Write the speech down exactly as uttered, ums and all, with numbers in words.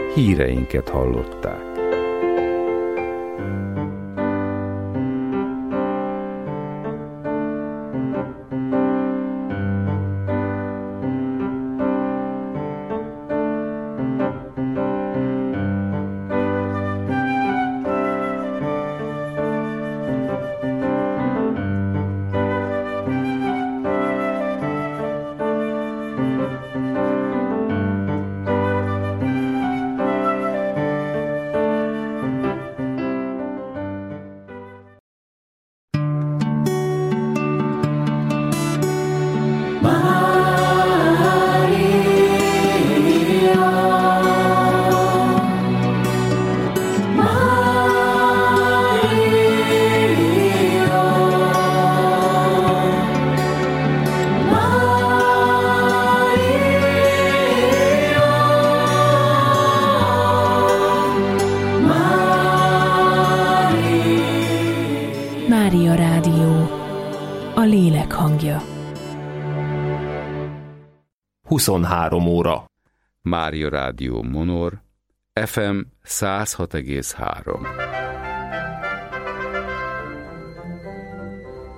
híreinket hallották. Mária Rádió, a lélek hangja. huszonhárom óra. Mária Rádió Monor, ef em száz hat egész három.